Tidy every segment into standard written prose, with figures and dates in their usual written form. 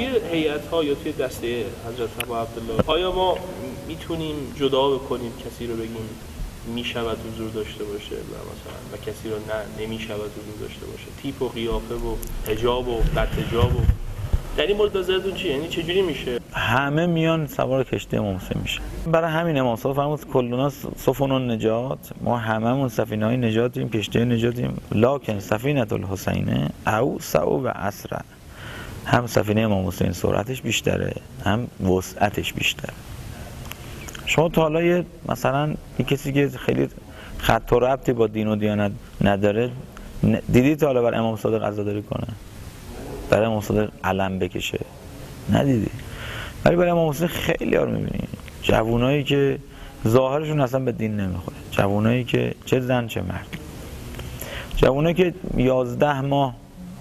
توی هیئت‌ها یا توی دسته حضرت ابا عبدالله آیا ما میتونیم جدا بکنیم کسی رو بگیم میشود حضور داشته باشه و کسی رو نمیشود حضور داشته باشه؟ تیپ و قیافه و حجاب و بدحجاب و در این مورد نظرتون چیه؟ یعنی چجوری میشه؟ همه میان سوار کشتی امام حسین میشه. برای همین امام صادق فرمود کلنا سفن النجات، ما هممون سفینه‌های نجاتیم، کشتی نجاتیم، لکن سفینه الحسین اوسع و اسرع. هم سفینه امام حسین سرعتش بیشتره، هم وسعتش بیشتره. شما تا حالا مثلا این کسی که خیلی خط و ربطی با دین و دیانت نداره دیدی تا حالا بر امام صادق عزاداری کنه؟ برای امام صادق علم بکشه؟ ندیدی. ولی برای امام حسین خیلی ها رو میبینی، جوونایی که ظاهرشون اصلا به دین نمیخوره، جوونایی که چه زن چه مرد، جوونایی که 11 ماه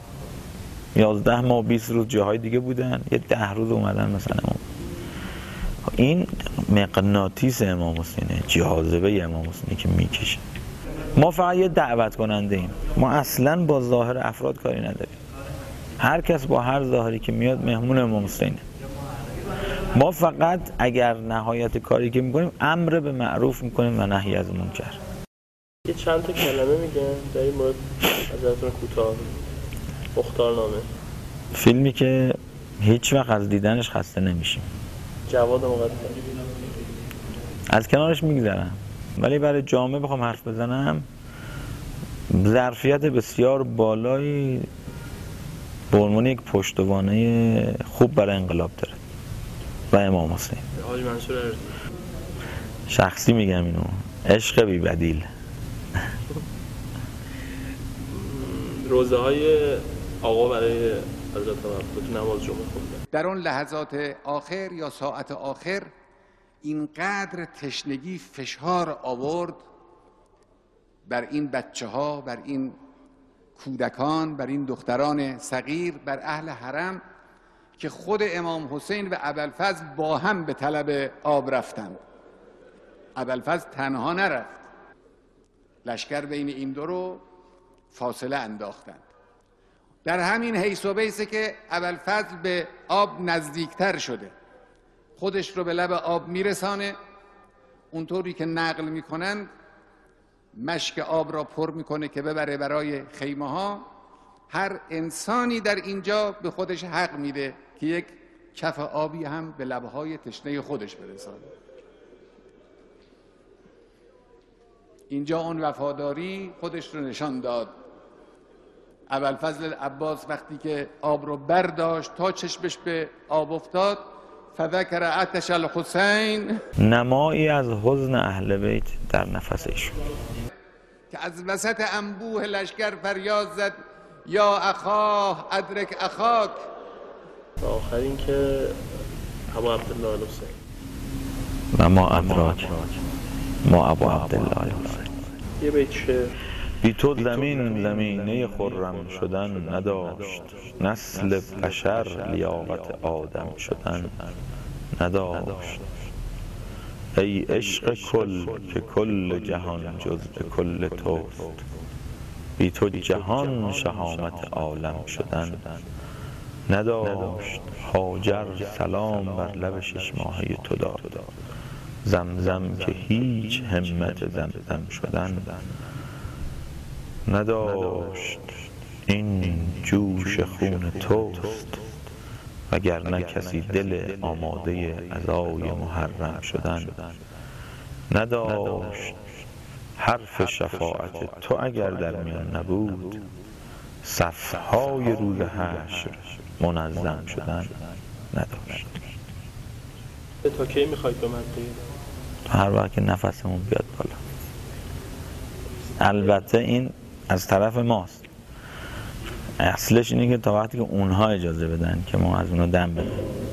20 روز جاهای دیگه بودن، یه 10 روز اومدن مثلا امام. این مغناطیس امام حسینه، جاذبه امام حسینه که میکشه. ما فقط یه دعوت کننده ایم، ما اصلا با ظاهر افراد کاری نداریم. هر کس با هر ظاهری که میاد مهمون امام حسینه. ما فقط اگر نهایت کاری که میکنیم امر به معروف میکنیم و نهی از منکر. یه چند تا کلمه میگن در این مورد ازتون کوتاه. مختارنامه، فیلمی که هیچ وقت از دیدنش خسته نمیشیم. جواد مقدم، از کنارش میگذرم، ولی برای جامعه بخوام حرف بزنم ظرفیت بسیار بالایی به عنوان یک پشتوانه خوب برای انقلاب داره و امام حسین. حاجی منصور ارزی شخصی میگم اینو، عشق بی بدیل. روزه های آقا برای حضرت عبدالله نماز جمعه خوندن. در اون لحظات آخر یا ساعت آخر اینقدر تشنگی فشار آورد بر این بچه ها، بر این کودکان، بر این دختران صغیر، بر اهل حرم که خود امام حسین و ابوالفضل با هم به طلب آب رفتند. ابوالفضل تنها نرفت، لشکر بین این دو رو فاصله انداختند. در همین حیث و بیسه که ابوالفضل به آب نزدیکتر شده، خودش رو به لب آب میرسانه، اونطوری که نقل میکنن مشک آب را پر میکنه که ببره برای خیمه ها. هر انسانی در اینجا به خودش حق میده که یک کف آبی هم به لبهای تشنه خودش برسانه. اینجا اون وفاداری خودش رو نشان داد. ابوالفضل عباس وقتی که آب رو برداشت تا چشمش به آب افتاد، فذکر عطش الحسین، نمایی از حزن اهل بیت در نفسش که از وسط انبوه لشکر فریاد زد یا اخاه ادرک اخاک. و آخرین که ابا عبدالله الحسین و ما ادراک ما ابا عبدالله الحسین. یه بیت شعر. بی تو زمین زمینه خرم شدن نداشت، نسل بشر لیاقت آدم شدن نداشت. ای عشق کل که کل جهان جز به کل توست، بی تو جهان شهامت عالم شدن نداشت. هاجر سلام بر لب 6 ماهه تو داد، زمزم که هیچ همت زمزم شدن نداشت. این جوش خون توست وگرنه کسی دل آماده عزای محرم شدن نداشت. حرف شفاعت تو اگر در میان نبود، صفهای روز حشر منظم شدن نداشت. تا کی میخواید به من بگید؟ هر وقت که نفسمون بیاد بالا. البته این از طرف ماست، اصلش اینه که تا وقتی که اونها اجازه بدن که ما از اونها دم بدیم.